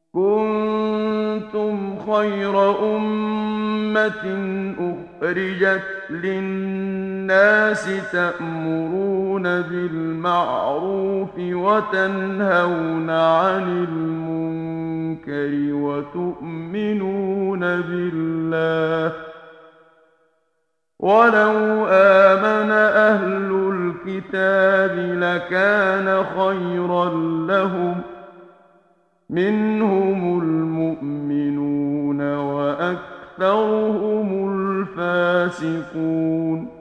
كنتم خير أمة أخرجت للناس تأمرون بالمعروف وتنهون عن المنكر وتؤمنون بالله. ولو آمن أهل الكتاب لكان خيرا لهم، منهم المؤمنون وأكثرهم الفاسقون.